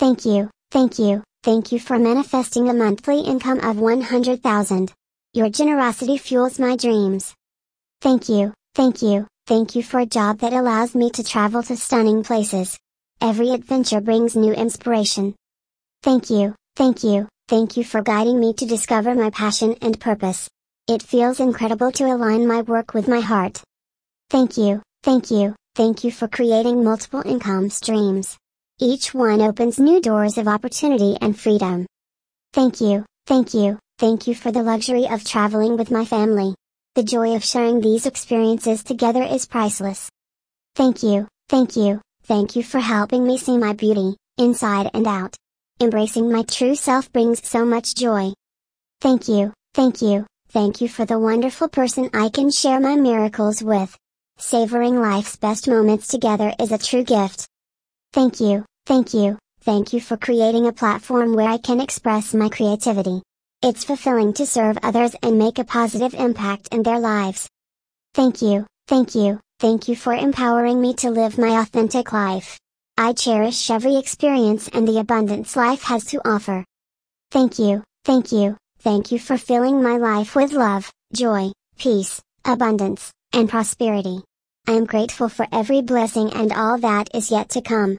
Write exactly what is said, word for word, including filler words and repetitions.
Thank you, thank you, thank you for manifesting a monthly income of one hundred thousand. Your generosity fuels my dreams. Thank you, thank you, thank you for a job that allows me to travel to stunning places. Every adventure brings new inspiration. Thank you, thank you, thank you for guiding me to discover my passion and purpose. It feels incredible to align my work with my heart. Thank you, thank you, thank you for creating multiple income streams. Each one opens new doors of opportunity and freedom. Thank you, thank you, thank you for the luxury of traveling with my family. The joy of sharing these experiences together is priceless. Thank you, thank you, thank you for helping me see my beauty, inside and out. Embracing my true self brings so much joy. Thank you, thank you, thank you for the wonderful person I can share my miracles with. Savoring life's best moments together is a true gift. Thank you, thank you, thank you for creating a platform where I can express my creativity. It's fulfilling to serve others and make a positive impact in their lives. Thank you, thank you, thank you for empowering me to live my authentic life. I cherish every experience and the abundance life has to offer. Thank you, thank you, thank you for filling my life with love, joy, peace, abundance, and prosperity. I am grateful for every blessing and all that is yet to come.